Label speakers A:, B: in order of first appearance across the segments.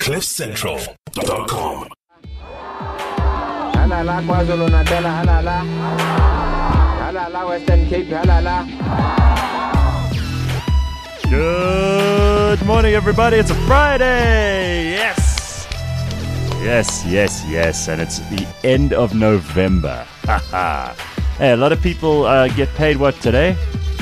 A: CliffCentral.com.
B: Halala KwaZulu-Natal, halala Western Cape, halala.
C: Good morning, everybody. It's a Friday. Yes. And it's the end of November. Hey, a lot of people get paid what today?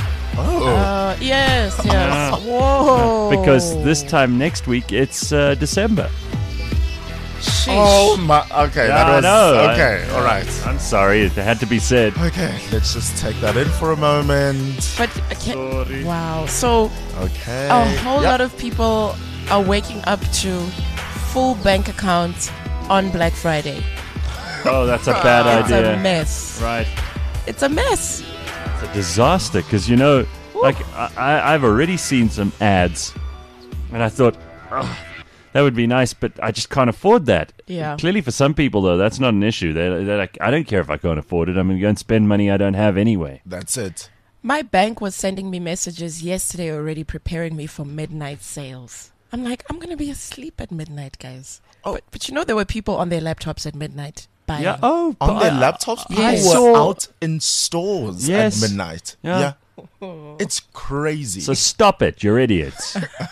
D: Yes. Whoa.
C: Because this time next week, it's December.
D: Sheesh.
E: Oh my! Okay,
C: Yeah,
E: that was
C: I know.
E: okay. All right.
C: I'm sorry. It had to be said.
E: Okay, let's just take that in for a moment.
D: But I can't. Wow. So
E: Okay.
D: a whole
E: Yep.
D: lot of people are waking up to full bank accounts on Black Friday.
C: Oh, that's a bad
D: It's
C: idea.
D: a mess.
C: Right.
D: It's a mess.
C: It's a disaster because, like, I've already seen some ads and I thought, that would be nice, but I just can't afford that.
D: Yeah.
C: Clearly, for some people, though, that's not an issue. They're like, I don't care if I can't afford it. I'm going to go and spend money I don't have anyway.
E: That's it.
D: My bank was sending me messages yesterday already preparing me for midnight sales. I'm like, I'm going to be asleep at midnight, guys.
E: Oh.
D: But there were people on their laptops at midnight buying.
C: Yeah. Oh,
E: On their laptops, people
D: Yes.
E: were
C: saw-
E: out in stores
C: Yes.
E: at midnight.
C: Yeah.
E: It's crazy.
C: So stop it. You're idiots.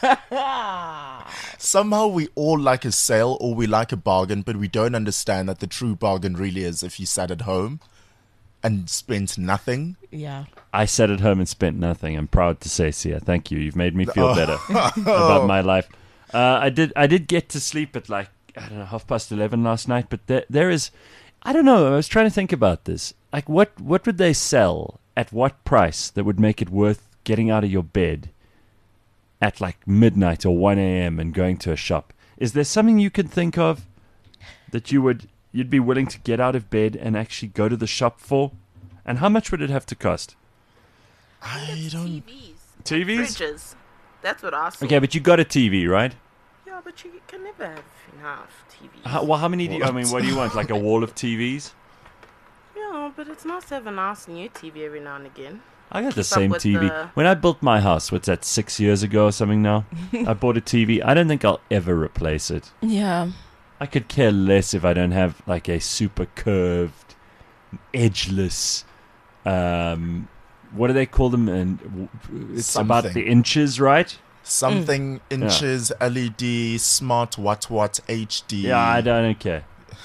E: Somehow we all like a sale or we like a bargain, but we don't understand that the true bargain really is if you sat at home and spent nothing.
D: Yeah.
C: I sat at home and spent nothing. I'm proud to say, Sia, thank you. You've made me feel better about my life. I did get to sleep at like, I don't know, 11:30 last night, but there is, I don't know, I was trying to think about this. Like, what would they sell at what price that would make it worth getting out of your bed at like midnight or 1 a.m. and going to a shop? Is there something you can think of that you'd be willing to get out of bed and actually go to the shop for? And how much would it have to cost?
E: I don't.
C: TVs?
F: Fridges. That's what I saw.
C: Okay, but you got a TV, right?
F: Yeah, but you can never have enough TVs.
C: How many do you, I mean, what do you want? Like a wall of TVs?
F: Yeah, but it's nice to have a nice new TV every now and again.
C: I got the
F: Keep up
C: same
F: with
C: TV.
F: the-
C: When I built my house, what's that, 6 years ago or something now? I bought a TV. I don't think I'll ever replace it.
D: Yeah.
C: I could care less if I don't have like a super curved, edgeless, what do they call them? And it's about
E: Something.
C: the inches, right?
E: Something inches, LED, smart, what, HD.
C: Yeah, I don't care.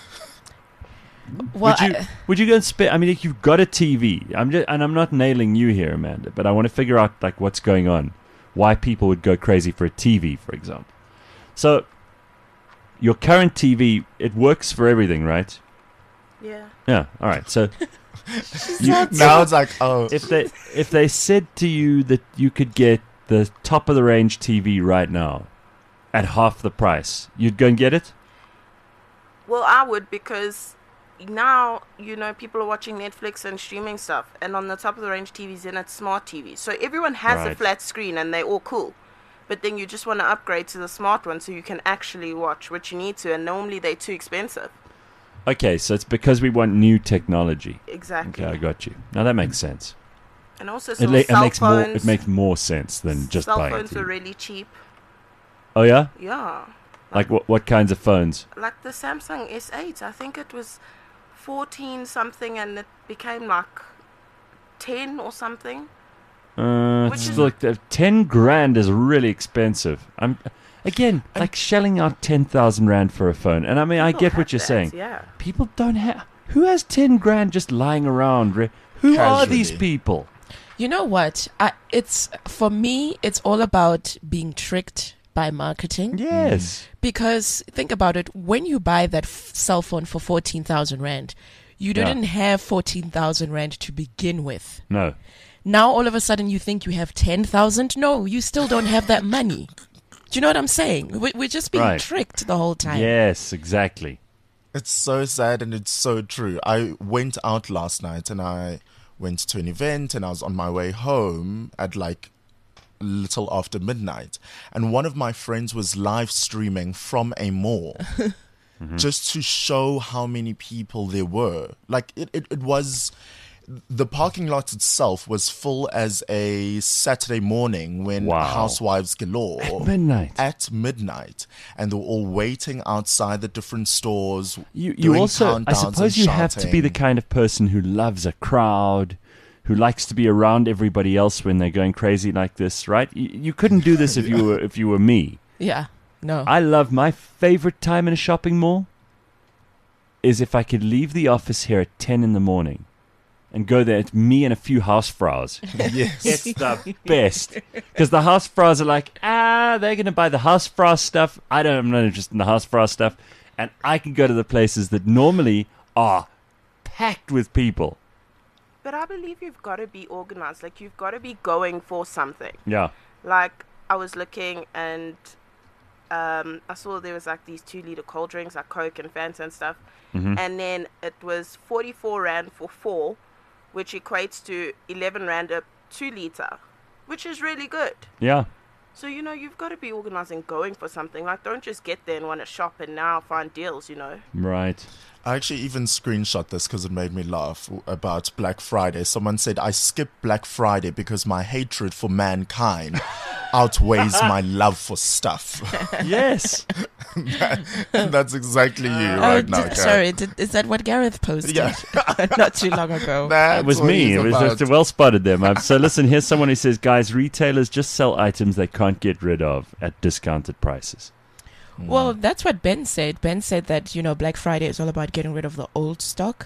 D: Well,
C: Would you go and spend? I mean, if you've got a TV, I'm not nailing you here, Amanda, but I want to figure out like what's going on, why people would go crazy for a TV, for example. So, your current TV, it works for everything, right?
F: Yeah.
C: Yeah. All right. So,
E: Now it's like, oh,
C: if they said to you that you could get the top of the range TV right now at half the price, you'd go and get it?
F: Well, I would, because now, people are watching Netflix and streaming stuff. And on the top of the range TVs, then it's smart TVs. So everyone has a
C: Right.
F: flat screen and they're all cool. But then you just want to upgrade to the smart one so you can actually watch what you need to. And normally they're too expensive.
C: Okay, so it's because we want new technology.
F: Exactly.
C: Okay, I got you. Now that makes sense.
F: And also
C: It,
F: some
C: it
F: cell
C: makes
F: phones.
C: more. It makes more sense than just
F: cell
C: buying a
F: phones were
C: TV.
F: really cheap.
C: Oh yeah,
F: Yeah.
C: like what kinds of phones?
F: Like the Samsung S8, I think it was 14 something and it became like 10 or something. Which
C: It's
F: is-
C: like 10 grand is really expensive. I'm like shelling out 10,000 rand for a phone, and I mean I
F: People
C: get
F: have
C: what you're
F: that,
C: saying.
F: Yeah.
C: People don't have. Who has 10 grand just lying around? Who are these
E: Casually.
C: people?
D: you know what? For me, it's all about being tricked by marketing.
C: Yes.
D: Because think about it, when you buy that cell phone for 14,000 rand, you
C: Yeah.
D: didn't have 14,000 rand to begin with.
C: No.
D: Now all of a sudden you think you have 10,000. No, you still don't have that money. Do you know what I'm saying? We're just being
C: Right.
D: tricked the whole time.
C: Yes, exactly.
E: it's so sad and it's so true. I went out last night and I went to an event and I was on my way home at like a little after midnight. And one of my friends was live streaming from a mall just to show how many people there were. Like it was The parking lot itself was full as a Saturday morning when
C: Wow.
E: housewives galore.
C: At midnight.
E: At midnight. And they were all waiting outside the different stores.
C: You
E: doing
C: also, I
E: countdowns
C: suppose,
E: and
C: you have to be the
E: shouting.
C: kind of person who loves a crowd, who likes to be around everybody else when they're going crazy like this, right? You couldn't do this if you were me.
D: Yeah. No.
C: I love my favorite time in a shopping mall is if I could leave the office here at 10 in the morning and go there. It's me and a few housefraus.
E: Yes.
C: It's the best. Because the housefraus are like, they're going to buy the housefrau stuff. I'm not interested in the housefrau stuff. And I can go to the places that normally are packed with people.
F: But I believe you've got to be organized. Like, you've got to be going for something.
C: Yeah.
F: Like, I was looking and I saw there was like these 2-liter cold drinks, like Coke and Fanta and stuff.
C: Mm-hmm.
F: And then it was 44 Rand for 4, which equates to 11 Rand a 2-liter, which is really good.
C: Yeah.
F: So, you've got to be organized and going for something. Like, don't just get there and want to shop and now find deals,
C: Right.
E: I actually even screenshot this because it made me laugh about Black Friday. Someone said, I skipped Black Friday because my hatred for mankind outweighs my love for stuff.
C: Yes.
E: That's exactly you right now, Gareth.
D: sorry. Is that what Gareth posted?
E: Yeah.
D: Not too long ago.
C: It was me. It was just well spotted there. So listen, here's someone who says, guys, retailers just sell items they can't get rid of at discounted prices.
D: Well, that's what Ben said. Ben said that, Black Friday is all about getting rid of the old stock.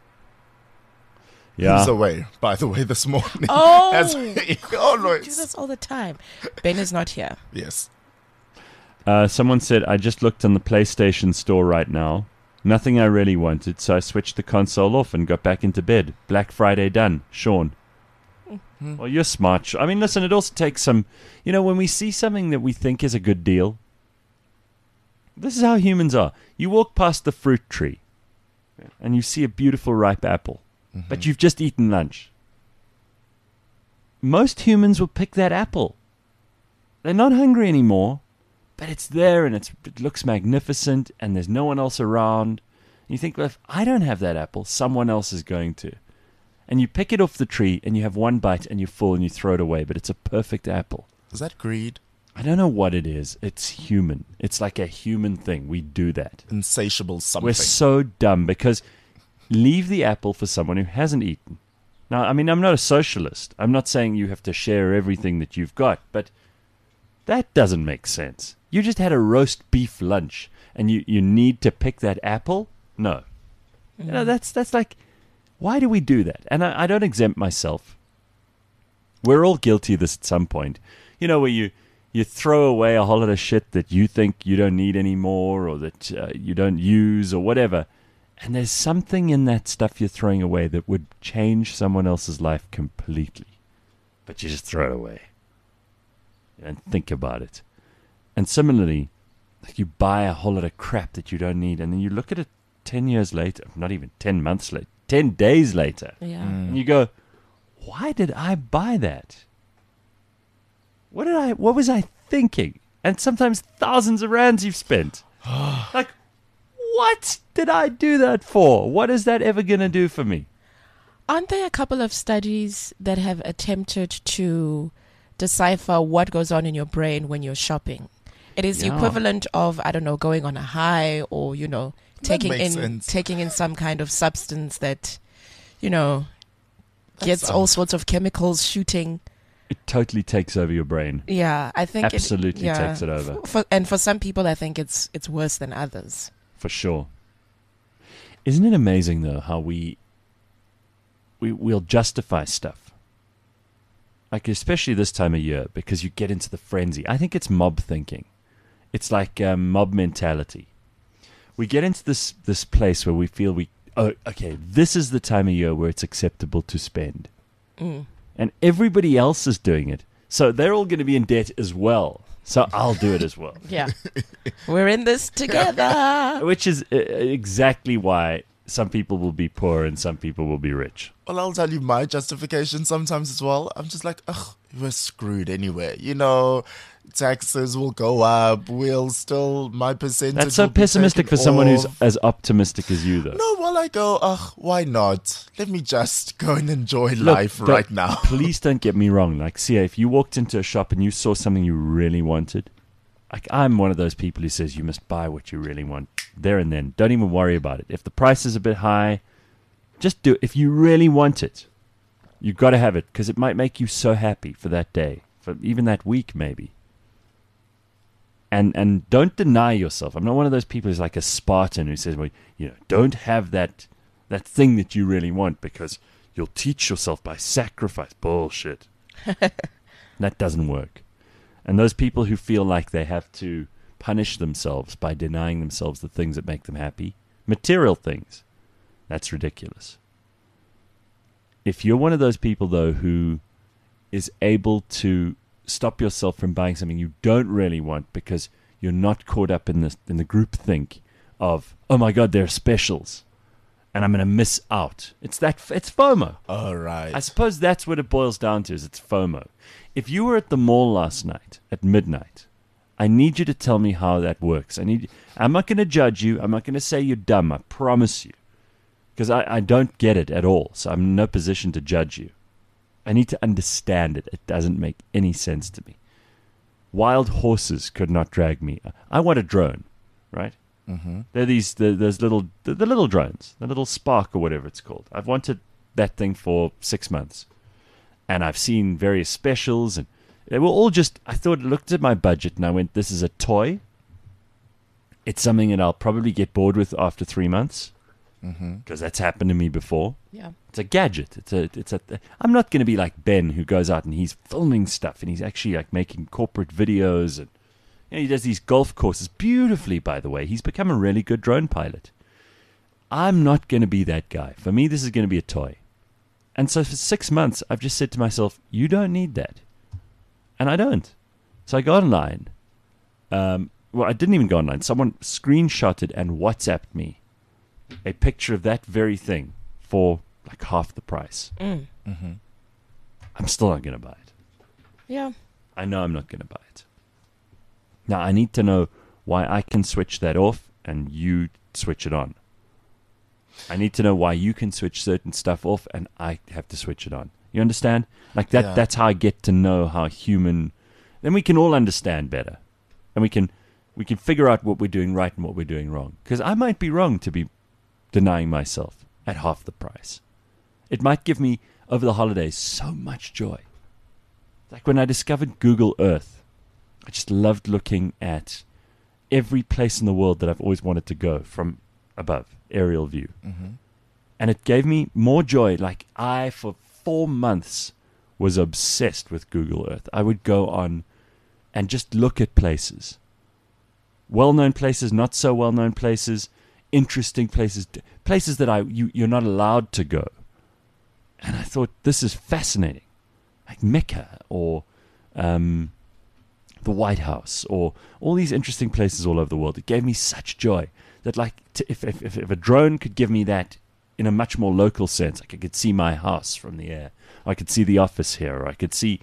E: He was
C: Yeah.
E: away, by the way, this morning.
D: Oh,
E: As he
D: do
E: always.
D: this all the time. Ben is not here.
E: Yes.
C: Someone said, I just looked on the PlayStation store right now. Nothing I really wanted, so I switched the console off and got back into bed. Black Friday done. Sean. Well, you're smart. I mean, listen, it also takes some... when we see something that we think is a good deal, this is how humans are. You walk past the fruit tree and you see a beautiful ripe apple, but you've just eaten lunch. Most humans will pick that apple. They're not hungry anymore, but it's there and it looks magnificent and there's no one else around. And you think, well, if I don't have that apple, someone else is going to. And you pick it off the tree and you have one bite and you're full and you throw it away, but it's a perfect apple.
E: Is that greed?
C: I don't know what it is. It's human. It's like a human thing. We do that.
E: Insatiable something.
C: We're so dumb because leave the apple for someone who hasn't eaten. Now, I mean, I'm not a socialist. I'm not saying you have to share everything that you've got, but that doesn't make sense. You just had a roast beef lunch and you need to pick that apple? No. That's like, why do we do that? And I don't exempt myself. We're all guilty of this at some point. Where you throw away a whole lot of shit that you think you don't need anymore or that you don't use or whatever. And there's something in that stuff you're throwing away that would change someone else's life completely. But you just throw it away. And think about it. And similarly, like you buy a whole lot of crap that you don't need and then you look at it 10 years later, not even 10 months later, 10 days later.
D: Yeah.
C: And you go, why did I buy that? What was I thinking? And sometimes thousands of rands you've spent. Like, what did I do that for? What is that ever going to do for me?
D: Aren't there a couple of studies that have attempted to decipher what goes on in your brain when you're shopping? It is the
C: Yeah.
D: equivalent of, I don't know, going on a high or, taking
E: makes
D: in
E: sense.
D: taking in some kind of substance that, gets
E: sounds-
D: all sorts of chemicals shooting.
C: It totally takes over your brain.
D: Yeah, I think
C: Absolutely takes it over.
D: For some people, I think it's worse than others.
C: For sure. Isn't it amazing, though, how we'll justify stuff? Like, especially this time of year, because you get into the frenzy. I think it's mob thinking. It's like mob mentality. We get into this place where we feel okay, this is the time of year where it's acceptable to spend. And everybody else is doing it. So they're all going to be in debt as well. So I'll do it as well.
D: Yeah. We're in this together.
C: Which is exactly why some people will be poor and some people will be rich.
E: Well, I'll tell you my justification sometimes as well. I'm just like, ugh, we're screwed anyway. taxes will go up. My percentage.
C: That's so
E: will be
C: pessimistic for
E: taken
C: someone who's
E: off.
C: as optimistic as you, though.
E: No, well, I go, why not? Let me just go and enjoy
C: Look,
E: life
C: don't-
E: right now.
C: Please don't get me wrong. Like, Sia, if you walked into a shop and you saw something you really wanted, like, I'm one of those people who says you must buy what you really want there and then. Don't even worry about it. If the price is a bit high, just do it. If you really want it, you've got to have it because it might make you so happy for that day, for even that week, maybe. And don't deny yourself. I'm not one of those people who's like a Spartan who says, well, don't have that thing that you really want because you'll teach yourself by sacrifice. Bullshit. That doesn't work. And those people who feel like they have to punish themselves by denying themselves the things that make them happy, material things, that's ridiculous. If you're one of those people, though, who is able to stop yourself from buying something you don't really want because you're not caught up in the group think of, oh my God, there are specials and I'm going to miss out. It's FOMO.
E: All right.
C: I suppose that's what it boils down to, is it's FOMO. If you were at the mall last night at midnight, I need you to tell me how that works. I'm not going to judge you. I'm not going to say you're dumb. I promise you. Because I don't get it at all. So I'm in no position to judge you. I need to understand it. It doesn't make any sense to me. Wild horses could not drag me. I want a drone, right?
E: Mm-hmm.
C: They're those little drones, the little Spark or whatever it's called. I've wanted that thing for 6 months, and I've seen various specials, and they were all just. I looked at my budget, and I went, "This is a toy. It's something that I'll probably get bored with after 3 months, because that's happened to me before."
D: Yeah.
C: It's a gadget. I'm not going to be like Ben, who goes out and he's filming stuff and he's actually like making corporate videos, and he does these golf courses beautifully, by the way. He's become a really good drone pilot. I'm not going to be that guy. For me, this is going to be a toy. And so for 6 months, I've just said to myself, you don't need that. And I don't. So I go online. Well, I didn't even go online. Someone screenshotted and WhatsApped me a picture of that very thing for like half the price.
E: Mm-hmm.
C: I'm still not going to buy it.
D: Yeah.
C: I know I'm not going to buy it. Now, I need to know why I can switch that off and you switch it on. I need to know why you can switch certain stuff off and I have to switch it on. You understand? Like that.
E: Yeah.
C: That's how I get to know how human. Then we can all understand better, and we can figure out what we're doing right and what we're doing wrong. Because I might be wrong to be denying myself at half the price. It might give me over the holidays so much joy. Like when I discovered Google Earth, I just loved looking at every place in the world that I've always wanted to go from above, aerial view.
E: Mm-hmm.
C: And it gave me more joy. Like for 4 months, was obsessed with Google Earth. I would go on and just look at places. Well-known places, not so well-known places, interesting places, places that you're not allowed to go. And I thought, this is fascinating. Like Mecca or the White House or all these interesting places all over the world. It gave me such joy that if a drone could give me that in a much more local sense, like I could see my house from the air, I could see the office here, or I could see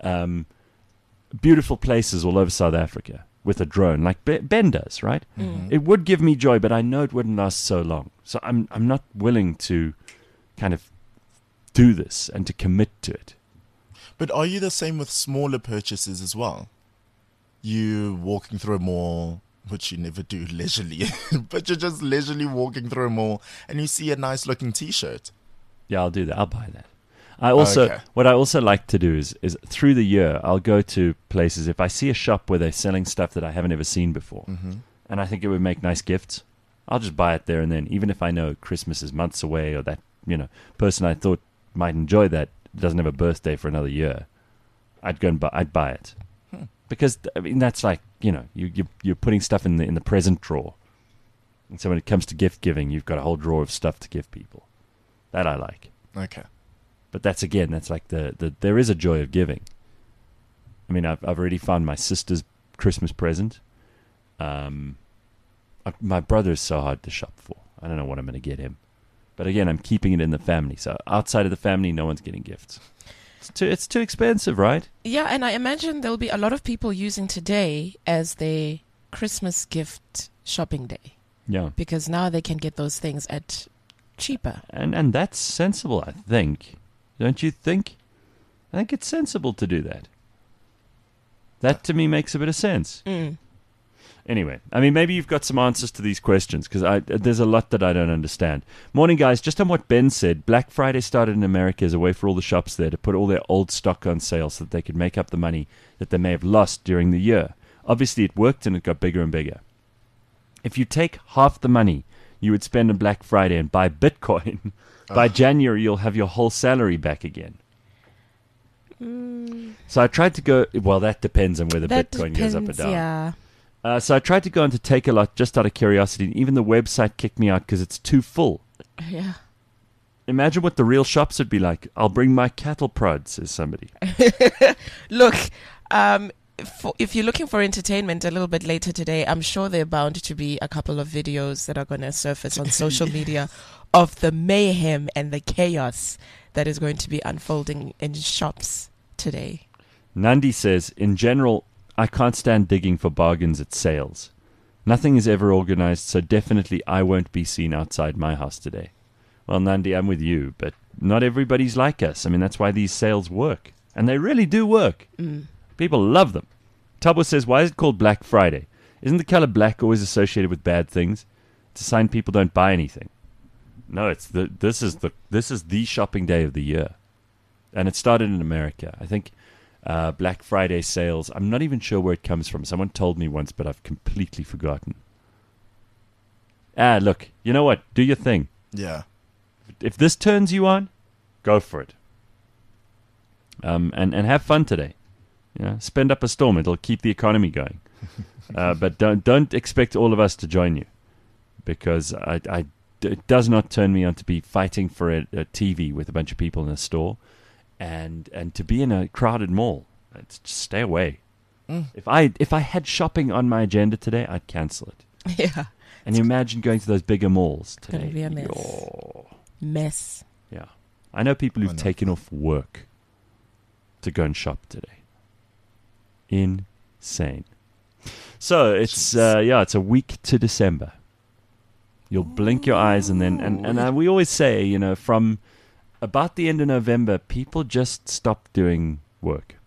C: beautiful places all over South Africa with a drone, like Ben does, right?
D: Mm.
C: It would give me joy, but I know it wouldn't last so long. So I'm not willing to kind of do this and to commit to it.
E: But are you the same with smaller purchases as well? You walking through a mall, which you never do leisurely, but you're just leisurely walking through a mall and you see a nice looking t-shirt.
C: Yeah, I'll do that. I'll buy that. What I also like to do is through the year, I'll go to places. If I see a shop where they're selling stuff that I haven't ever seen before, and I think it would make nice gifts, I'll just buy it there and then. Even if I know Christmas is months away, or that person I thought might enjoy that doesn't have a birthday for another year, I'd buy it. Because I mean that's like you're putting stuff in the present drawer, and so when it comes to gift giving, you've got a whole drawer of stuff to give people. That I like.
E: Okay.
C: But that's like there is a joy of giving. I mean, I've already found my sister's Christmas present. My brother is so hard to shop for. I don't know what I'm going to get him. But again, I'm keeping it in the family. So outside of the family, no one's getting gifts. It's too expensive, right?
D: Yeah, and I imagine there'll be a lot of people using today as their Christmas gift shopping day,
C: Yeah.
D: because now they can get those things at cheaper.
C: And that's sensible, I think. Don't you think? I think it's sensible to do that. That, to me, makes a bit of sense.
D: Mm.
C: Anyway, I mean, maybe you've got some answers to these questions, because there's a lot that I don't understand. Morning, guys. Just on what Ben said, Black Friday started in America as a way for all the shops there to put all their old stock on sale so that they could make up the money that they may have lost during the year. Obviously, it worked and it got bigger and bigger. If you take half the money you would spend on Black Friday and buy Bitcoin, by January, you'll have your whole salary back again. So I tried to go, well, that depends on whether
D: That
C: Bitcoin goes up or
D: depends,
C: down.
D: yeah.
C: So I tried to go onto Takealot just out of curiosity, and even the website kicked me out because it's too full.
D: Yeah.
C: Imagine what the real shops would be like. I'll bring my cattle prod, says somebody.
D: Look, if you're looking for entertainment a little bit later today, I'm sure there are bound to be a couple of videos that are going to surface on social media of the mayhem and the chaos that is going to be unfolding in shops today.
C: Nandi says, in general, I can't stand digging for bargains at sales. Nothing is ever organized, so definitely I won't be seen outside my house today. Well, Nandi, I'm with you, but not everybody's like us. I mean, that's why these sales work. And they really do work. People love them. Tabo says, why is it called Black Friday? Isn't the color black always associated with bad things? It's a sign people don't buy anything. No, this is the shopping day of the year. And it started in America. I think Black Friday sales, I'm not even sure where it comes from. Someone told me once, but I've completely forgotten. Look, you know what? Do your thing.
E: Yeah.
C: If this turns you on, go for it. And have fun today. You know, spend up a storm. It'll keep the economy going. But don't expect all of us to join you, because it does not turn me on to be fighting for a TV with a bunch of people in a store, and to be in a crowded mall. Just stay away. If I had shopping on my agenda today, I'd cancel it.
D: Yeah.
C: And you imagine going to those bigger malls
D: It's
C: today.
D: going to be a mess.
C: Yo.
D: Mess.
C: Yeah. I know people
E: I
C: who've
E: know.
C: taken off work to go and shop today. Insane. So it's it's a week to December. You'll blink your eyes and then and we always say, you know, from about the end of November, people just stop doing work.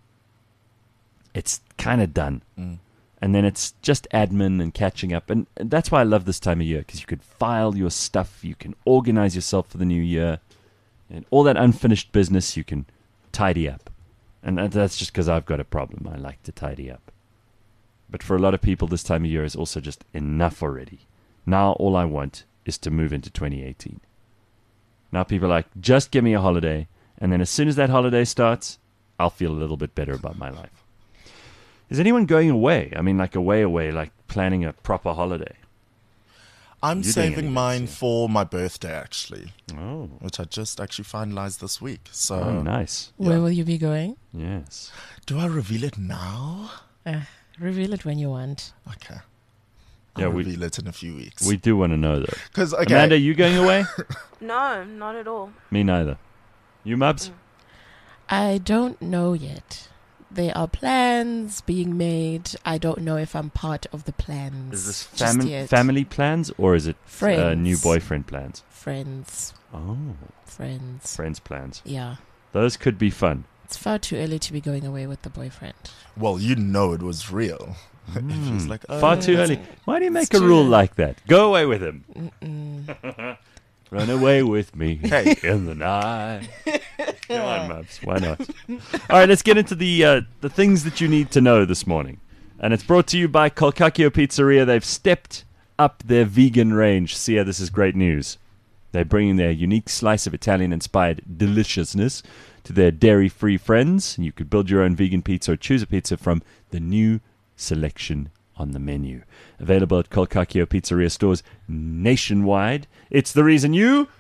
C: It's kind of done. And then it's just admin and catching up. And that's why I love this time of year, because you could file your stuff, you can organize yourself for the new year, and all that unfinished business you can tidy up. And that's just because I've got a problem. I like to tidy up. But for a lot of people, this time of year is also just enough already. Now all I want is to move into 2018. Now people are like, just give me a holiday, and then as soon as that holiday starts, I'll feel a little bit better about my life. Is anyone going away? I mean, like away, like planning a proper holiday?
E: I'm
C: You're doing
E: saving
C: anything,
E: mine
C: so-
E: for my birthday, actually,
C: Oh,
E: which I just actually finalized this week. So,
C: nice.
E: Yeah.
D: Where will you be going?
C: Yes.
E: do I reveal it now?
D: Reveal it when you want.
E: Okay.
C: Yeah,
E: I'll
C: we-
E: reveal it in a few weeks.
C: We do want to know, though.
E: Because, okay.
C: Amanda, you going away?
F: No, not at all.
C: Me neither. You, Mubs?
D: I don't know yet. There are plans being made. I don't know if I'm part of the plans.
C: Is this
D: just yet.
C: family plans, or is it
D: Friends.
C: new boyfriend plans?
D: Friends.
C: Oh,
D: Friends.
C: friends plans.
D: Yeah.
C: Those could be fun.
D: It's far too early to be going away with the boyfriend.
E: Well, you know it was real. It was like,
C: Far too
D: it's-
C: early. Why do you make
D: it's
C: a rule
D: too-
C: like that? Go away with him.
D: Mm-mm.
C: Run away with me
E: Hey.
C: in the night. Come on, Mubs. Why not? All right, let's get into the things that you need to know this morning. And it's brought to you by Colcacchio Pizzeria. They've stepped up their vegan range. Sia, this is great news. They're bringing their unique slice of Italian-inspired deliciousness to their dairy-free friends. And you could build your own vegan pizza or choose a pizza from the new selection on the menu. Available at Colcacchio Pizzeria stores nationwide. It's the reason you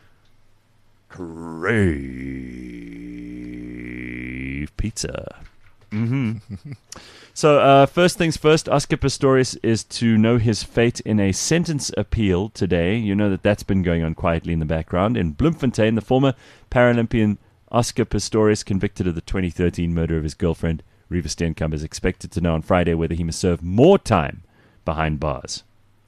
C: crave pizza. So, first things first, Oscar Pistorius is to know his fate in a sentence appeal today. You know that's been going on quietly in the background. In Bloemfontein, the former Paralympian Oscar Pistorius, convicted of the 2013 murder of his girlfriend, Riva Steenkamp, is expected to know on Friday whether he must serve more time behind bars.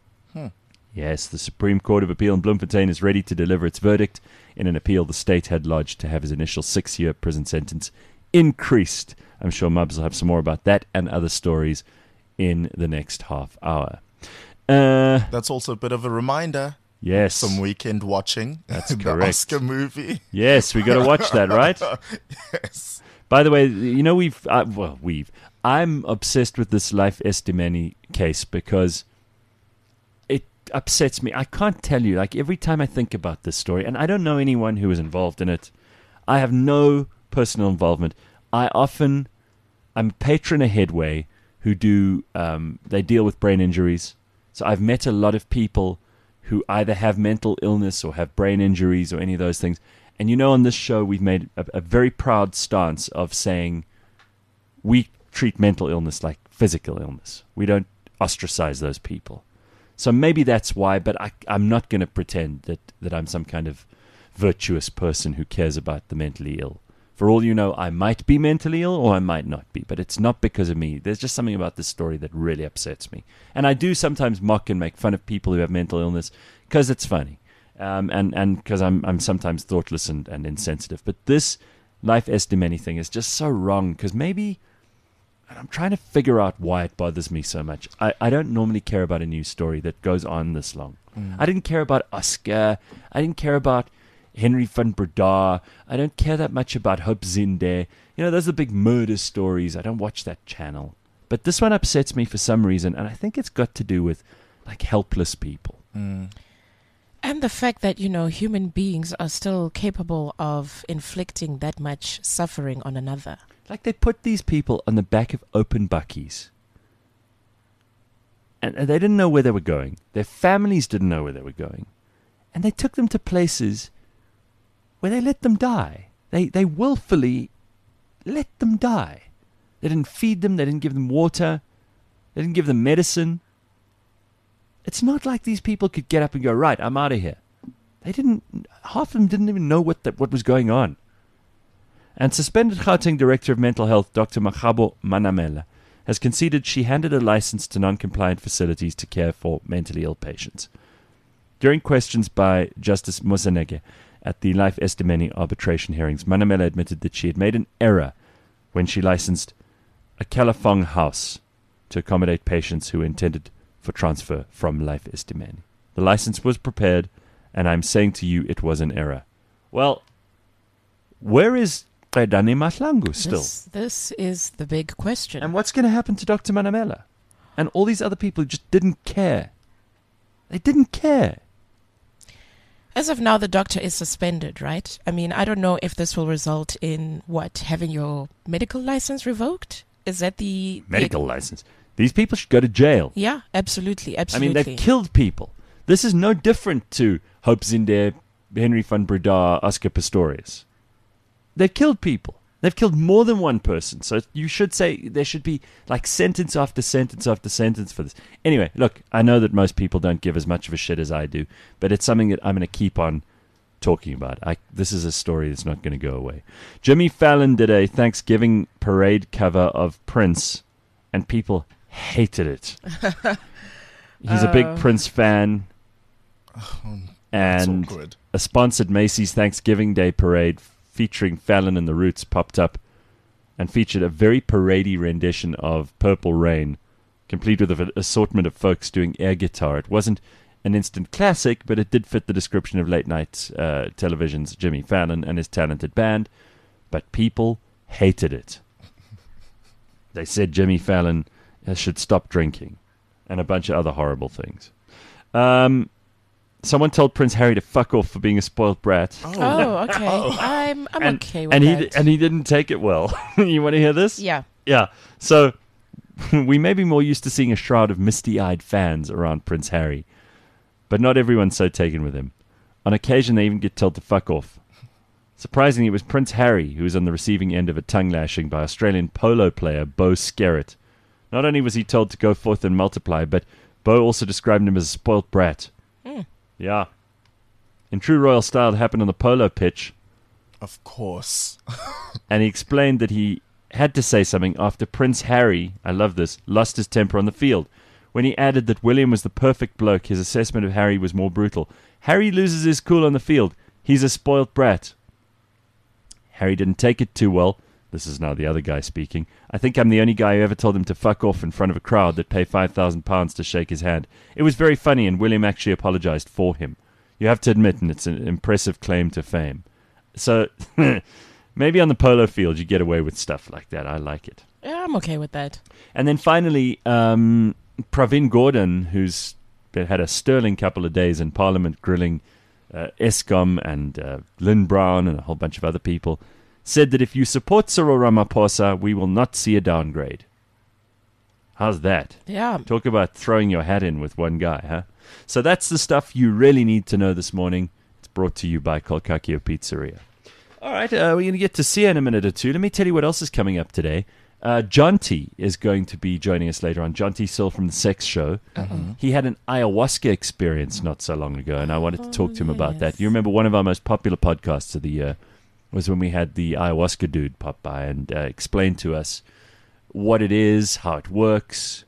C: Yes, the Supreme Court of Appeal in Bloemfontein is ready to deliver its verdict in an appeal the state had lodged to have his initial 6-year prison sentence increased. I'm sure Mubs will have some more about that and other stories in the next half hour.
E: That's also a bit of a reminder.
C: Yes.
E: Some weekend watching.
C: That's
E: the
C: correct.
E: Oscar movie.
C: Yes, we got to watch that, right?
E: Yes.
C: By the way, you know, I'm obsessed with this Life Estimani case because it upsets me. I can't tell you, like, every time I think about this story, and I don't know anyone who was involved in it. I have no personal involvement. I'm a patron of Headway who they deal with brain injuries. So I've met a lot of people who either have mental illness or have brain injuries or any of those things. And you know, on this show, we've made a very proud stance of saying we treat mental illness like physical illness. We don't ostracize those people. So maybe that's why, but I'm not going to pretend that I'm some kind of virtuous person who cares about the mentally ill. For all you know, I might be mentally ill or I might not be, but it's not because of me. There's just something about this story that really upsets me. And I do sometimes mock and make fun of people who have mental illness because it's funny. And because I'm sometimes thoughtless and insensitive. But this Life Estimani thing is just so wrong because maybe I'm trying to figure out why it bothers me so much. I don't normally care about a news story that goes on this long. I didn't care about Oscar. I didn't care about Henry van Breda. I don't care that much about Hope Zinde. You know, those are big murder stories. I don't watch that channel. But this one upsets me for some reason, and I think it's got to do with, like, helpless people.
D: And the fact that, you know, human beings are still capable of inflicting that much suffering on another.
C: Like, they put these people on the back of open buckies. And they didn't know where they were going. Their families didn't know where they were going. And they took them to places where they let them die. They willfully let them die. They didn't feed them. They didn't give them water. They didn't give them medicine. It's not like these people could get up and go, right, I'm out of here. Half of them didn't even know what was going on. And suspended Gauteng Director of Mental Health, Dr. Magabo Manamela, has conceded she handed a license to non-compliant facilities to care for mentally ill patients. During questions by Justice Moseneke at the Life Estimani arbitration hearings, Manamela admitted that she had made an error when she licensed a Calafong house to accommodate patients who were intended for transfer from Life Estimani. The license was prepared, and I'm saying to you it was an error. Well, where is Qaidani Mahlangu still?
D: This is the big question.
C: And what's going to happen to Dr. Manamela? And all these other people who just didn't care. They didn't care.
D: As of now, the doctor is suspended, right? I mean, I don't know if this will result in, having your medical license revoked? Is that the...
C: Medical license? These people should go to jail.
D: Yeah, absolutely.
C: I mean, they've killed people. This is no different to Hope Zinde, Henry van Breda, Oscar Pistorius. They've killed people. They've killed more than one person. So you should say there should be like sentence after sentence after sentence for this. Anyway, look, I know that most people don't give as much of a shit as I do, but it's something that I'm going to keep on talking about. This is a story that's not going to go away. Jimmy Fallon did a Thanksgiving parade cover of Prince, and people hated it. He's a big Prince fan. And a sponsored Macy's Thanksgiving Day parade featuring Fallon and the Roots popped up and featured a very paradey rendition of Purple Rain, complete with an assortment of folks doing air guitar. It wasn't an instant classic, but it did fit the description of late-night television's Jimmy Fallon and his talented band, but people hated it. They said Jimmy Fallon should stop drinking and a bunch of other horrible things. Someone told Prince Harry to fuck off for being a spoiled brat.
D: Oh, okay. I'm okay with that.
C: And he didn't take it well. You want to hear this?
D: Yeah.
C: Yeah. So we may be more used to seeing a shroud of misty-eyed fans around Prince Harry, but not everyone's so taken with him. On occasion, they even get told to fuck off. Surprisingly, it was Prince Harry who was on the receiving end of a tongue-lashing by Australian polo player Bo Skerritt. Not only was he told to go forth and multiply, but Bo also described him as a spoilt brat. Yeah. In true royal style, it happened on the polo pitch.
E: Of course.
C: And he explained that he had to say something after Prince Harry, I love this, lost his temper on the field. When he added that William was the perfect bloke, his assessment of Harry was more brutal. Harry loses his cool on the field. He's a spoilt brat. Harry didn't take it too well. This is now the other guy speaking. I think I'm the only guy who ever told him to fuck off in front of a crowd that pay £5,000 to shake his hand. It was very funny, and William actually apologized for him. You have to admit, and it's an impressive claim to fame. So, maybe on the polo field you get away with stuff like that. I like it.
D: Yeah, I'm okay with that.
C: And then finally, Pravin Gordhan, who's had a sterling couple of days in Parliament grilling Eskom and Lynn Brown and a whole bunch of other people, said that if you support Cyril Ramaphosa, we will not see a downgrade. How's that?
D: Yeah.
C: Talk about throwing your hat in with one guy, huh? So that's the stuff you really need to know this morning. It's brought to you by Kolkakio Pizzeria. All right, we're going to get to Sia in a minute or two. Let me tell you what else is coming up today. Jonty is going to be joining us later on. Jonty Sill from The Sex Show. He had an ayahuasca experience not so long ago, and I wanted to talk to him about that. You remember one of our most popular podcasts of the year was when we had the ayahuasca dude pop by and explain to us what it is, how it works.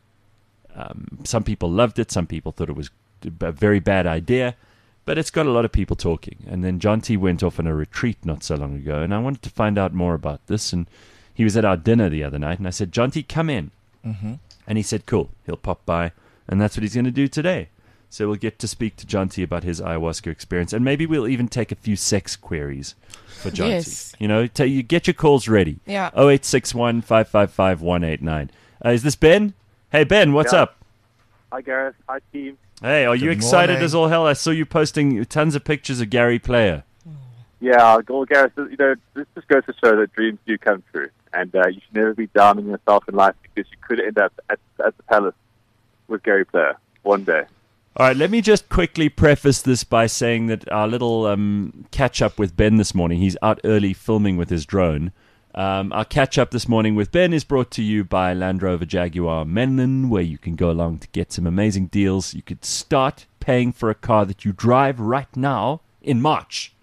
C: Some people loved it. Some people thought it was a very bad idea. But it's got a lot of people talking. And then Jonty went off on a retreat not so long ago, and I wanted to find out more about this. And he was at our dinner the other night, and I said, Jonty, come in. And he said, cool, he'll pop by. And that's what he's going to do today. So we'll get to speak to Jonty about his ayahuasca experience. And maybe we'll even take a few sex queries for Jonty.
D: Yes.
C: You know, you get your calls ready.
D: Yeah.
C: 0861 555 189. Is this Ben? Hey, Ben, what's up?
A: Hi, Gareth. Hi, team.
C: Hey, are you
E: Good
C: excited
E: morning.
C: as all hell? I saw you posting tons of pictures of Gary Player.
A: Yeah, well, Gareth, this just goes to show that dreams do come true. And you should never be down on yourself in life because you could end up at the Palace with Gary Player one day.
C: All right, let me just quickly preface this by saying that our little catch-up with Ben this morning, he's out early filming with his drone. Our catch-up this morning with Ben is brought to you by Land Rover Jaguar Menlyn, where you can go along to get some amazing deals. You could start paying for a car that you drive right now in March.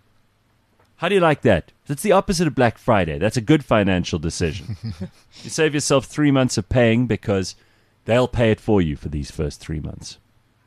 C: How do you like that? That's the opposite of Black Friday. That's a good financial decision. You save yourself 3 months of paying because they'll pay it for you for these first 3 months.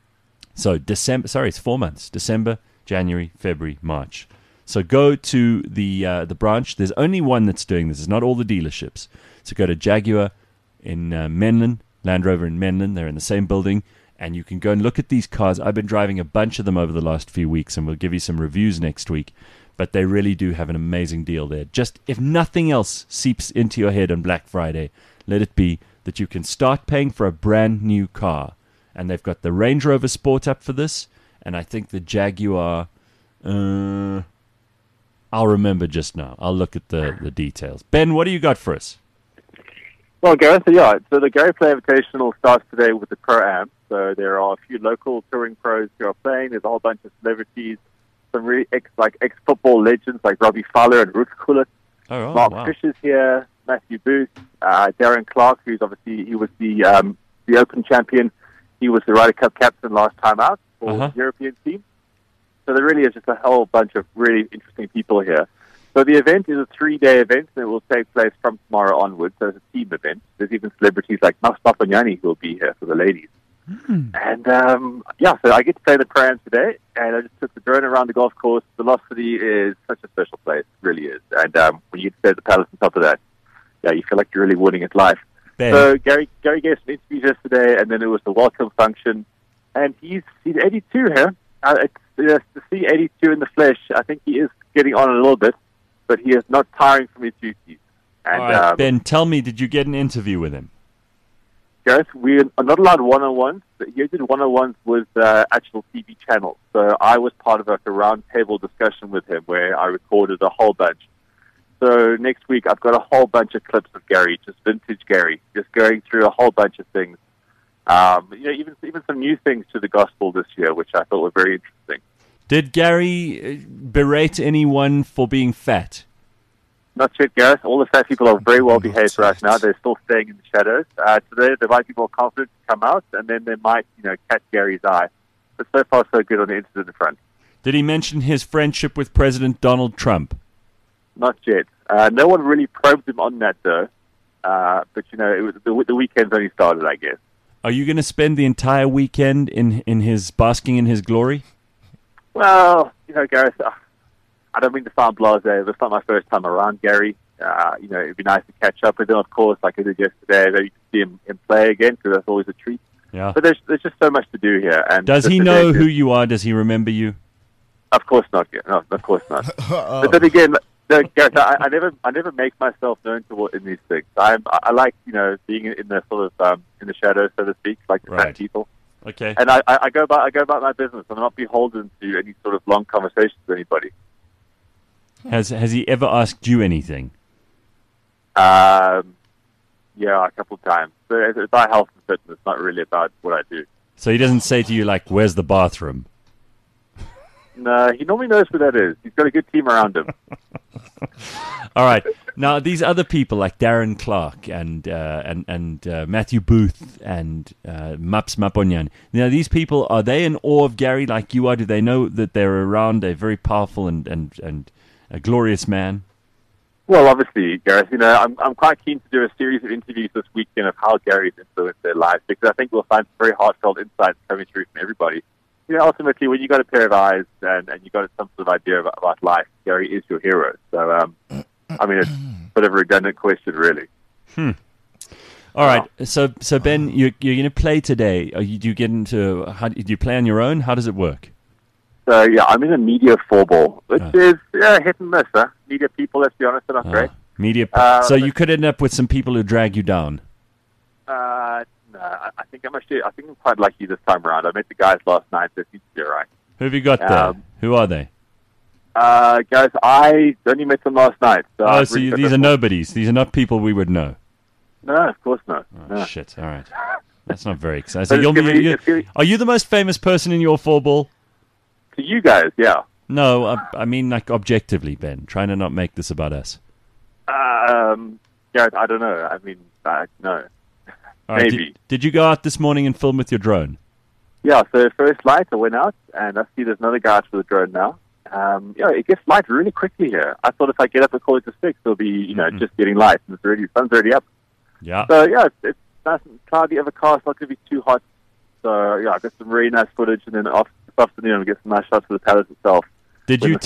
C: So it's 4 months. December, January, February, March. So go to the branch. There's only one that's doing this. It's not all the dealerships. So go to Jaguar in Menlyn, Land Rover in Menlyn. They're in the same building. And you can go and look at these cars. I've been driving a bunch of them over the last few weeks, and we'll give you some reviews next week. But they really do have an amazing deal there. Just if nothing else seeps into your head on Black Friday, let it be that you can start paying for a brand new car. And they've got the Range Rover Sport up for this. And I think the Jaguar... I'll remember just now. I'll look at the details. Ben, what do you got for us?
A: Well, Gareth, so the Gary Player Invitational starts today with the Pro-Am. So there are a few local touring pros who are playing. There's a whole bunch of celebrities, some really ex-football legends like Robbie Fowler and Ruth Gullit.
C: Oh,
A: Mark
C: wow.
A: Fisher's here, Matthew Booth, Darren Clark, who's obviously, he was the Open champion. He was the Ryder Cup captain last time out for the European team. So there really is just a whole bunch of really interesting people here. So the event is a 3-day event, and it will take place from tomorrow onwards. So it's a team event. There's even celebrities like Mas Papanyani who will be here for the ladies. And, so I get to play the Pro-Am today, and I just took the drone around the golf course. Velocity is such a special place, it really is. And when you get to stay at the Palace on top of that, you feel like you're really winning at life.
C: Ben.
A: So Gary gave some interviews yesterday, and then it was the welcome function. And he's 82 here. To see 82 in the flesh, I think he is getting on a little bit, but he is not tiring from his duties. And,
C: All right, Ben, tell me, did you get an interview with him?
A: Gareth, we are not allowed one-on-ones, but he did one-on-ones with actual TV channels. So I was part of a round-table discussion with him where I recorded a whole bunch. So next week, I've got a whole bunch of clips of Gary, just vintage Gary, just going through a whole bunch of things. Even some new things to the gospel this year, which I thought were very interesting.
C: Did Gary berate anyone for being fat?
A: Not yet, Gareth. All the fat people are very well behaved right now. They're still staying in the shadows. Today, they might be more confident to come out, and then they might, catch Gary's eye. But so far, so good on the incident front.
C: Did he mention his friendship with President Donald Trump?
A: Not yet. No one really probed him on that, though. But, you know, it was the weekend's only started, I guess.
C: Are you going to spend the entire weekend in his basking in his glory?
A: Well, you know, Gareth, I don't mean to sound blasé. It's not my first time around Gary. You know, it'd be nice to catch up with him, of course, like I did yesterday. Maybe see him play again, because that's always a treat.
C: Yeah.
A: But there's just so much to do here. And
C: does he know who you are? Does he remember you?
A: Of course not. No, of course not. But then again, no, Gareth, I never make myself known in these things. I like, you know, being in the sort of in the shadows, so to speak, like the
C: Right.
A: people.
C: Okay.
A: And I go about my business. I'm not beholden to any sort of long conversations with anybody.
C: Has he ever asked you anything?
A: Yeah, a couple of times. So it's about health and fitness, not really about what I do.
C: So he doesn't say to you, like, where's the bathroom?
A: No, he normally knows where that is. He's got a good team around him.
C: All right. Now, these other people like Darren Clark and Matthew Booth and Maps Maponyan, now, these people, are they in awe of Gary like you are? Do they know that they're around a very powerful and a glorious man?
A: Well, obviously, Gareth, you know, I'm quite keen to do a series of interviews this weekend of how Gary's influenced their lives, because I think we'll find some very heartfelt insights coming through from everybody. You know, ultimately, when you got a pair of eyes and you got some sort of idea about life, Gary is your hero. So, I mean, it's a bit of a redundant question, really.
C: All right. So Ben, you're going to play today. Do you get into? Do you play on your own? How does it work?
A: So, yeah, I'm in a media 4-ball, which is hit and miss, huh? Media people, let's be honest, are not great.
C: Media. So you could end up with some people who drag you down.
A: No, I think I'm quite lucky this time around. I met the guys last night, so it seems to be all right.
C: Who have you got there? Who are they?
A: Guys, I only met them last night. So
C: these are nobodies. These are not people we would know.
A: No, of course not.
C: Oh,
A: no.
C: Shit. All right. That's not very exciting.
A: So
C: Are you the most famous person in your 4-ball?
A: To you guys, yeah.
C: No, I mean, like, objectively, Ben. Trying to not make this about us.
A: Gareth, I don't know. I mean, no.
C: All right,
A: Maybe.
C: Did you go out this morning and film with your drone?
A: Yeah, so first light, I went out, and I see there's another guy out with a drone now. Yeah, it gets light really quickly here. I thought if I get up at 5:45, it'll be, you know, just getting light, and the sun's already up.
C: Yeah.
A: So, yeah, it's nice and cloudy, overcast, not going to be too hot. So, yeah, I got some really nice footage, and then this afternoon, we get some nice shots of the palace itself.
C: Did you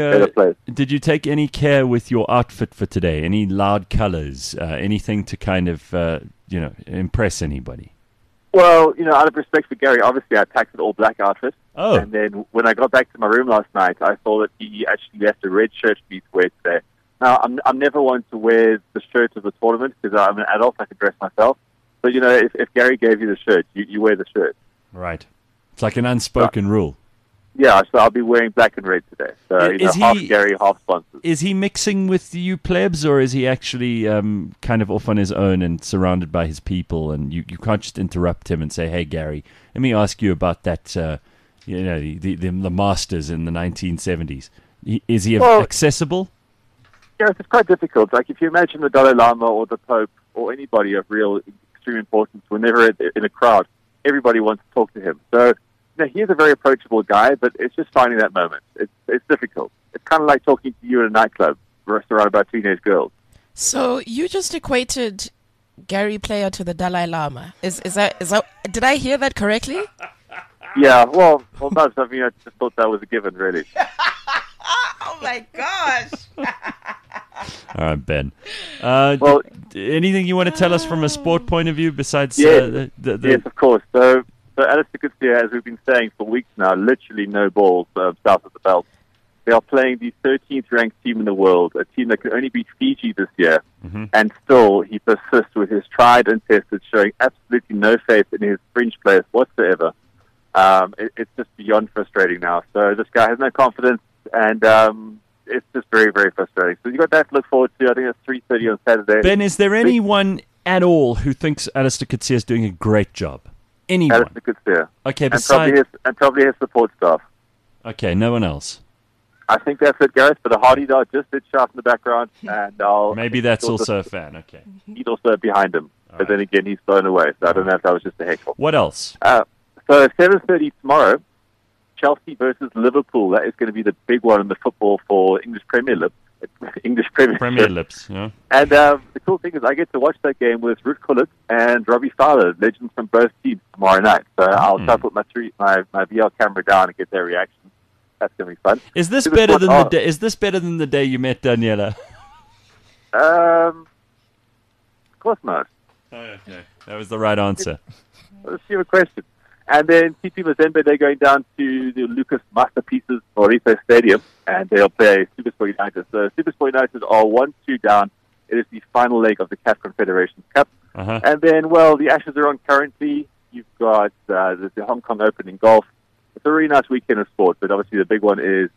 C: take any care with your outfit for today? Any loud colors? Anything to kind of, impress anybody?
A: Well, you know, out of respect for Gary, obviously I packed an all-black outfit.
C: Oh.
A: And then when I got back to my room last night, I saw that he actually left a red shirt for me to wear today. Now, I'm never one to wear the shirt of the tournament because I'm an adult. I can dress myself. But, you know, if Gary gave you the shirt, you wear the shirt.
C: Right. It's like an unspoken rule.
A: Yeah, so I'll be wearing black and red today. So, half Gary, half sponsors.
C: Is he mixing with you plebs, or is he actually kind of off on his own and surrounded by his people, and you can't just interrupt him and say, hey, Gary, let me ask you about that, the Masters in the 1970s. Is he accessible?
A: Yeah, it's quite difficult. Like, if you imagine the Dalai Lama or the Pope or anybody of real extreme importance, whenever in a crowd, everybody wants to talk to him. So, he's a very approachable guy, but it's just finding that moment. It's difficult. It's kind of like talking to you at a nightclub surrounded by teenage girls.
D: So you just equated Gary Player to the Dalai Lama. Is that? Did I hear that correctly?
A: Yeah. Well, no. I mean, I just thought that was a given, really.
D: Oh my gosh!
C: All right, Ben.
A: Well,
C: anything you want to tell us from a sport point of view besides?
A: Yes, of course. So Alistair Coetzee, as we've been saying for weeks now, literally no balls south of the belt. They are playing the 13th ranked team in the world, a team that can only beat Fiji this year, and still he persists with his tried and tested, showing absolutely no faith in his fringe players whatsoever. It's just beyond frustrating now. So this guy has no confidence, and it's just very, very frustrating. So you've got that to look forward to. I think it's 3:30 on Saturday.
C: Ben, is there anyone at all who thinks Alistair Coetzee is doing a great job? Anyone?
A: Alistair Coetzee.
C: Okay,
A: and probably his support staff.
C: Okay, no one else.
A: I think that's it, Gareth. But a Hardy dog just did sharp in the background, and
C: maybe that's also a fan. Okay,
A: he's also behind him, but then again, he's blown away. So I don't know if that was just a heckle.
C: What else?
A: So 7:30 tomorrow, Chelsea versus Liverpool. That is going to be the big one in the football for English Premier League. English Premiership.
C: Premier Lips, yeah.
A: And the cool thing is I get to watch that game with Ruth Gullit and Robbie Fowler, legends from both teams, tomorrow night. So I'll try to put my VR camera down and get their reaction. That's going to be fun.
C: Is this better than the day? Is this better than the day you met Daniela?
A: Of course not.
C: Oh, okay. That was the right answer.
A: Let's see a question. And then TP Mazembe, they're going down to the Lucas Masterpieces Morito Stadium, and they'll play Supersport United. So Supersport United are 1-2 down. It is the final leg of the CAF Confederations Cup.
C: Uh-huh.
A: And then, well, the Ashes are on currently. You've got the Hong Kong Open in golf. It's a really nice weekend of sport, but obviously the big one is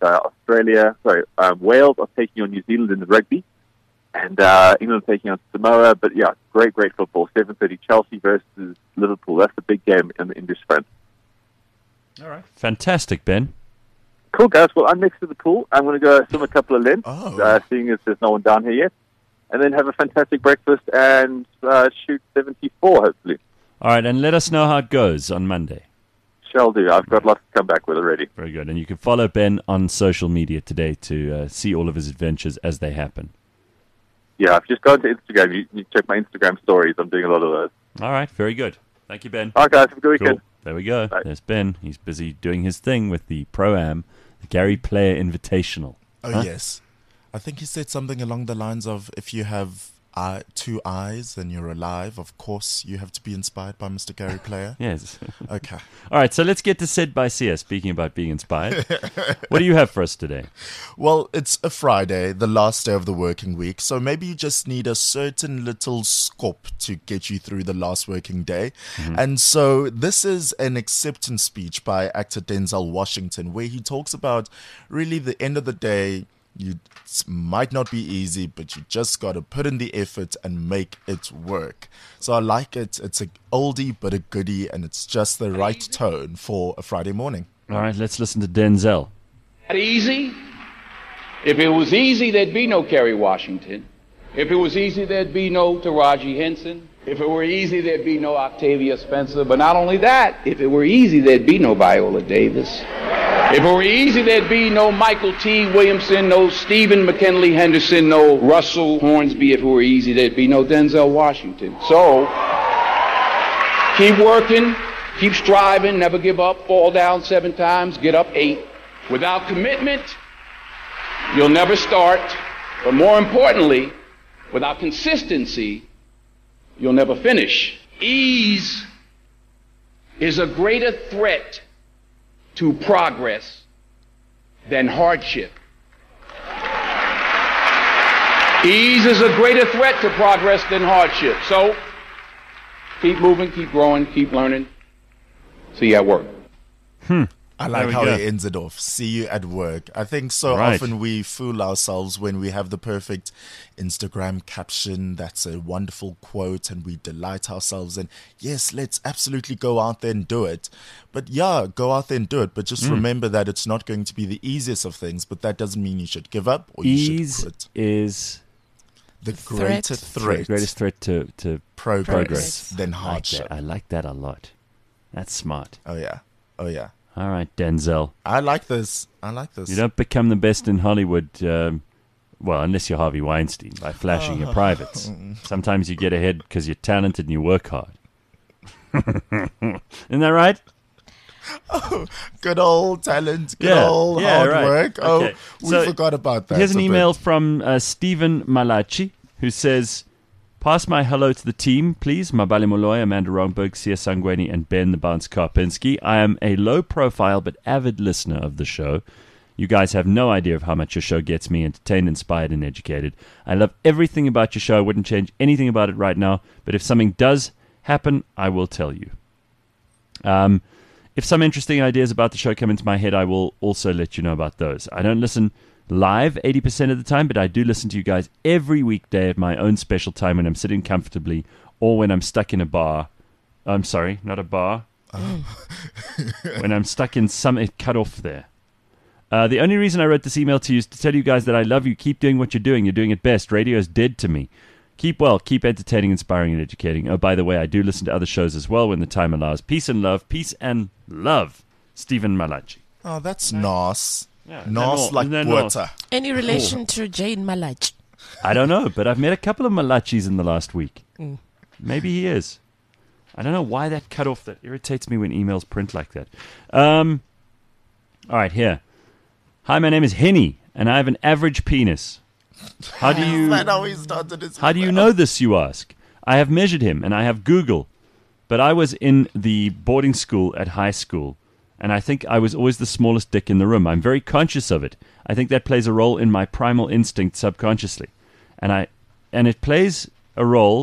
A: Wales are taking on New Zealand in the rugby. And England taking on Samoa. But, yeah, great football. 7:30 Chelsea versus Liverpool. That's the big game in the English front.
C: All right. Fantastic, Ben.
A: Cool, guys. Well, I'm next to the pool. I'm going to go swim a couple of laps, seeing as there's no one down here yet. And then have a fantastic breakfast and shoot 74, hopefully.
C: All right, and let us know how it goes on Monday.
A: Shall do. I've got lots to come back with already.
C: Very good. And you can follow Ben on social media today to see all of his adventures as they happen.
A: Yeah, I've just gone to Instagram. You check my Instagram stories. I'm doing a lot of those.
C: All right, very good. Thank you, Ben.
A: All right, guys. Have a good weekend.
C: Cool. There we go.
A: Bye.
C: There's Ben. He's busy doing his thing with the Pro-Am, the Gary Player Invitational.
E: Oh, yes. I think he said something along the lines of, if you have two eyes and you're alive, of course you have to be inspired by Mr. Gary Player.
C: Yes.
E: Okay.
C: All right, so let's get to Said by Sia, speaking about being inspired. What do you have for us today?
E: Well, it's a Friday, the last day of the working week, so maybe you just need a certain little scoop to get you through the last working day. Mm-hmm. And so this is an acceptance speech by actor Denzel Washington, where he talks about really the end of the day. It might not be easy, but you just got to put in the effort and make it work. So I like it. It's a oldie but a goodie, and it's just the right tone for a Friday morning.
C: All right, let's listen to Denzel.
G: Easy? If it was easy, there'd be no Kerry Washington. If it was easy, there'd be no Taraji Henson. If it were easy, there'd be no Octavia Spencer. But not only that, if it were easy, there'd be no Viola Davis. If it were easy, there'd be no Michael T. Williamson, no Stephen McKinley Henderson, no Russell Hornsby. If it were easy, there'd be no Denzel Washington. So, keep working, keep striving, never give up, fall down 7 times, get up 8. Without commitment, you'll never start. But more importantly, without consistency, you'll never finish. Ease is a greater threat to progress than hardship. Ease is a greater threat to progress than hardship. So, keep moving, keep growing, keep learning. See you at work.
E: I like how he ends it off. See you at work. I think so often we fool ourselves when we have the perfect Instagram caption that's a wonderful quote and we delight ourselves. And yes, let's absolutely go out there and do it. But yeah, go out there and do it. But just remember that it's not going to be the easiest of things. But that doesn't mean you should give up or you should quit.
C: Is
E: the greatest
C: threat to
E: progress than hardship.
C: I like that a lot. That's smart.
E: Oh, yeah.
C: All right, Denzel.
E: I like this.
C: You don't become the best in Hollywood, unless you're Harvey Weinstein, by flashing your privates. Sometimes you get ahead because you're talented and you work hard. Isn't that right?
E: Oh, good old talent, old hard work.
C: Okay.
E: We forgot about that.
C: Here's an email from Stephen Malachi, who says, pass my hello to the team, please. Mabali Molloy, Amanda Romberg, Sia Sangweni, and Ben the Bounce Karpinski. I am a low-profile but avid listener of the show. You guys have no idea of how much your show gets me entertained, inspired, and educated. I love everything about your show. I wouldn't change anything about it right now, but if something does happen, I will tell you. If some interesting ideas about the show come into my head, I will also let you know about those. I don't listen live 80% of the time, but I do listen to you guys every weekday at my own special time when I'm sitting comfortably or when I'm stuck in a bar. I'm sorry, not a bar. When I'm stuck in it cut off there. The only reason I wrote this email to you is to tell you guys that I love you. Keep doing what you're doing. You're doing it best. Radio is dead to me. Keep well. Keep entertaining, inspiring, and educating. Oh, by the way, I do listen to other shows as well when the time allows. Peace and love. Peace and love. Stephen Malachi.
E: Oh, that's nice.
C: Yeah,
E: Nos like water.
D: Any relation to Jane Malach?
C: I don't know, but I've met a couple of Malachis in the last week. Maybe he is. I don't know why that cut off. That irritates me when emails print like that. All right, here. Hi, my name is Henny, and I have an average penis. How do you know this, you ask? I have measured him, and I have Google. But I was in the boarding school at high school, and I think I was always the smallest dick in the room. I'm very conscious of it. I think that plays a role in my primal instinct subconsciously. And it plays a role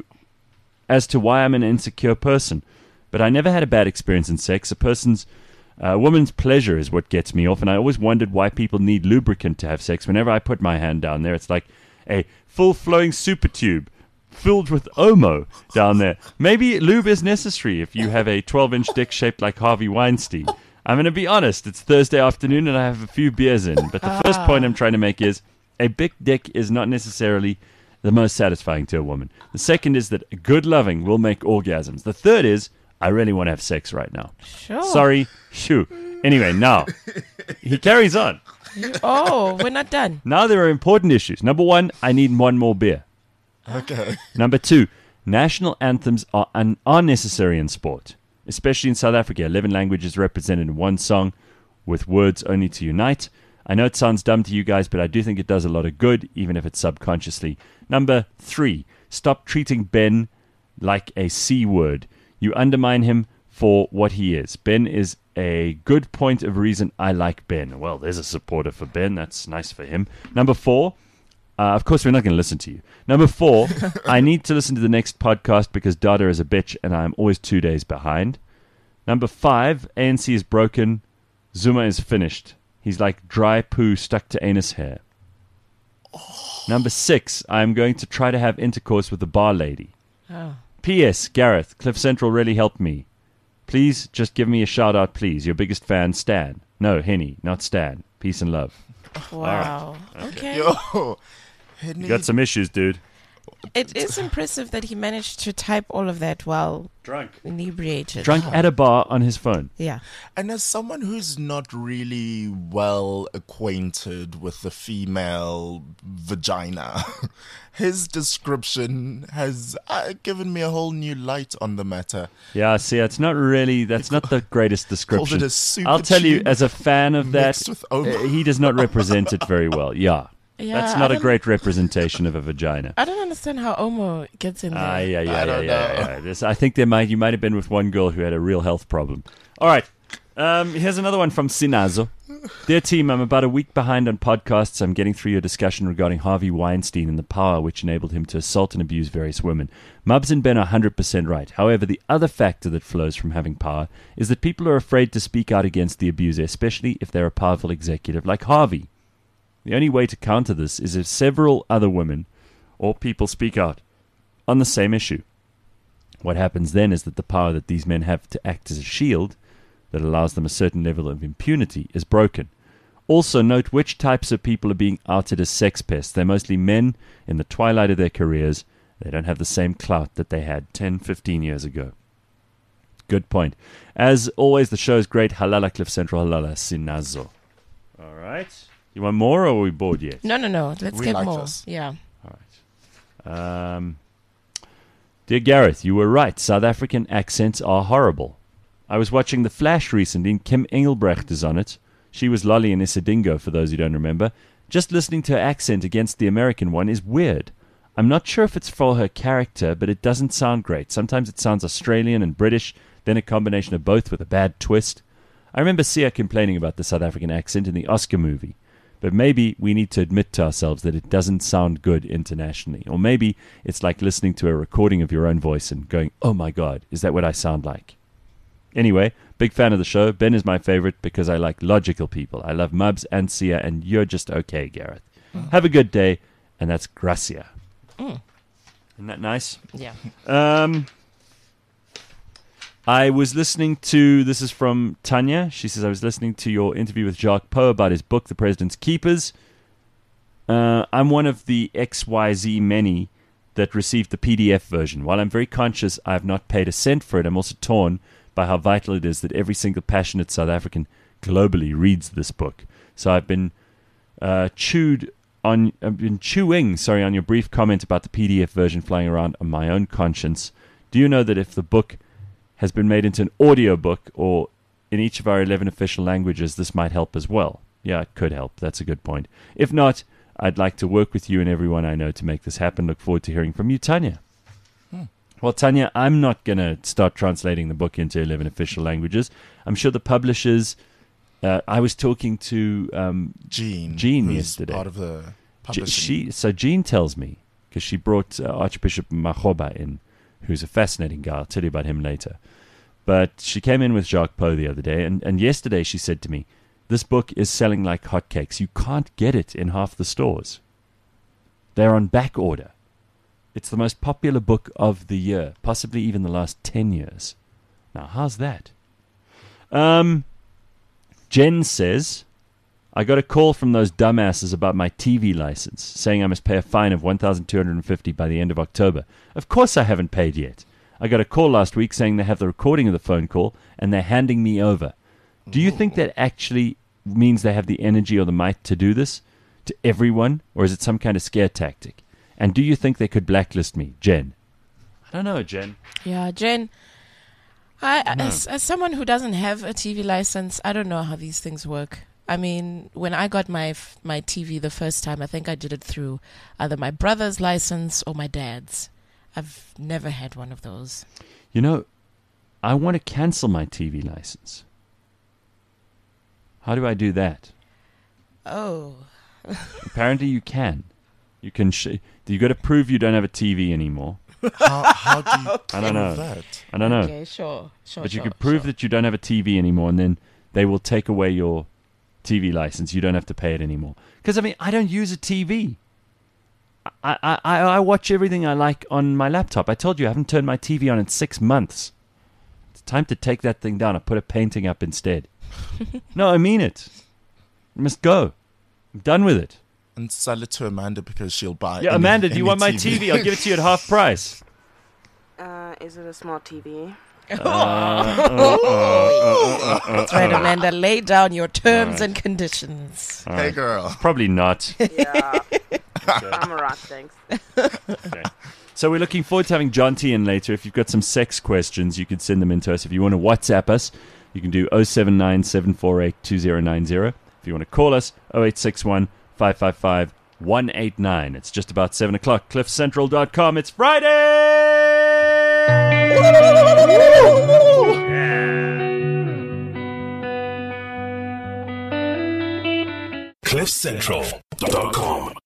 C: as to why I'm an insecure person. But I never had a bad experience in sex. A woman's pleasure is what gets me off, and I always wondered why people need lubricant to have sex. Whenever I put my hand down there, it's like a full-flowing super tube filled with Omo down there. Maybe lube is necessary if you have a 12-inch dick shaped like Harvey Weinstein. I'm going to be honest. It's Thursday afternoon, and I have a few beers in. But the first point I'm trying to make is a big dick is not necessarily the most satisfying to a woman. The second is that good loving will make orgasms. The third is I really want to have sex right now.
D: Sure.
C: Sorry. Shoo. Anyway, now, he carries on.
D: Oh, we're not done.
C: Now there are important issues. Number one, I need one more beer.
E: Okay.
C: Number two, national anthems are unnecessary in sport, especially in South Africa. 11 languages represented in one song with words only to unite. I know it sounds dumb to you guys, but I do think it does a lot of good, even if it's subconsciously. Number three, stop treating Ben like a C word. You undermine him for what he is. Ben is a good point of reason I like Ben. Well, there's a supporter for Ben. That's nice for him. Number four, of course, we're not going to listen to you. Number four, I need to listen to the next podcast because Dada is a bitch and I'm always 2 days behind. Number five, ANC is broken. Zuma is finished. He's like dry poo stuck to anus hair. Number six, I'm going to try to have intercourse with the bar lady.
D: Oh.
C: P.S. Gareth, Cliff Central really helped me. Please just give me a shout out, please. Your biggest fan, Stan. No, Henny, not Stan. Peace and love.
D: Wow. Okay.
E: Yo, Henny.
C: You got some issues, dude.
D: It is impressive that he managed to type all of that while
C: Drunk.
D: inebriated.
C: Drunk at a bar on his phone.
D: Yeah.
E: And as someone who's not really well acquainted with the female vagina, his description has given me a whole new light on the matter.
C: Yeah, see, it's not really, that's not the greatest description.
E: Called it a super
C: I'll tell you,
E: tube
C: as a fan of that,
E: mixed with Omo.
C: he does not represent it very well. Yeah.
D: Yeah,
C: That's
D: I
C: not a
D: don't-
C: great representation of a vagina.
D: I don't understand how Omo gets in there.
C: Yeah. I think you might have been with one girl who had a real health problem. All right. Here's another one from Sinazo. Dear team, I'm about a week behind on podcasts. I'm getting through your discussion regarding Harvey Weinstein and the power which enabled him to assault and abuse various women. Mubs and Ben are 100% right. However, the other factor that flows from having power is that people are afraid to speak out against the abuser, especially if they're a powerful executive like Harvey. The only way to counter this is if several other women or people speak out on the same issue. What happens then is that the power that these men have to act as a shield that allows them a certain level of impunity is broken. Also note which types of people are being outed as sex pests. They're mostly men in the twilight of their careers. They don't have the same clout that they had 10, 15 years ago. Good point. As always, the show is great. Halala Cliff Central, halala Sinazo. All right. You want more, or are we bored yet?
D: No. Let's
E: We
D: get
E: like
D: more.
E: this.
D: Yeah.
C: Dear Gareth, you were right. South African accents are horrible. I was watching The Flash recently, and Kim Engelbrecht is on it. She was Lolly in Isidingo, for those who don't remember. Just listening to her accent against the American one is weird. I'm not sure if it's for her character, but it doesn't sound great. Sometimes it sounds Australian and British, then a combination of both with a bad twist. I remember Sia complaining about the South African accent in the Oscar movie. But maybe we need to admit to ourselves that it doesn't sound good internationally. Or maybe it's like listening to a recording of your own voice and going, oh my God, is that what I sound like? Anyway, big fan of the show. Ben is my favorite because I like logical people. I love Mubs and Sia, and you're just okay, Gareth. Have a good day, and that's Gracia. Isn't that nice?
D: Yeah.
C: I was listening to, this is from Tanya. She says, I was listening to your interview with Jacques Poe about his book, The President's Keepers. I'm one of the XYZ many that received the PDF version. While I'm very conscious I have not paid a cent for it, I'm also torn by how vital it is that every single passionate South African globally reads this book. So I've been chewing on your brief comment about the PDF version flying around on my own conscience. Do you know that if the book has been made into an audio book or in each of our 11 official languages, this might help as well? Yeah, it could help. That's a good point. If not, I'd like to work with you and everyone I know to make this happen. Look forward to hearing from you, Tanya. Well, Tanya, I'm not going to start translating the book into 11 official languages. I'm sure the publishers... I was talking to Jean yesterday.
E: Part of the publishing.
C: Jean tells me, because she brought Archbishop Makgoba in, who's a fascinating guy. I'll tell you about him later. But she came in with Jacques Poe the other day, and yesterday she said to me, this book is selling like hotcakes. You can't get it in half the stores. They're on back order. It's the most popular book of the year, possibly even the last 10 years. Now, how's that? Jen says, I got a call from those dumbasses about my TV license, saying I must pay a fine of $1,250 by the end of October. Of course I haven't paid yet. I got a call last week saying they have the recording of the phone call, and they're handing me over. Do you think that actually means they have the energy or the might to do this to everyone, or is it some kind of scare tactic? And do you think they could blacklist me, Jen? I don't know, Jen.
D: Yeah, Jen. As someone who doesn't have a TV license, I don't know how these things work. I mean, when I got my TV the first time, I think I did it through either my brother's license or my dad's. I've never had one of those.
C: You know, I want to cancel my TV license. How do I do that?
D: Oh.
C: Apparently you can. You can. You got to prove you don't have a TV anymore.
E: How do you
C: I don't know.
E: that?
C: I don't know.
D: Okay, sure.
C: But you could prove that you don't have a TV anymore, and then they will take away your TV license. You don't have to pay it anymore. Because, I mean, I don't use a TV. I watch everything I like on my laptop. I told you I haven't turned my TV on in 6 months. It's time to take that thing down. I put a painting up instead. No, I mean it. It must go. I'm done with it.
E: And sell it to Amanda because she'll buy it.
C: Yeah, Amanda, do you want my TV? I'll give it to you at half price.
F: Is it a smart TV?
D: That's right, Amanda. Lay down your terms and conditions.
E: Hey, girl.
C: Probably not.
F: Yeah. I'm a rock, thanks.
C: Okay. So we're looking forward to having John T in later. If you've got some sex questions, you can send them in to us. If you want to WhatsApp us, you can do 079 748 2090. If you want to call us, 0861 555 189. It's just about 7 o'clock. CliffCentral.com. It's Friday!
H: CliffCentral.com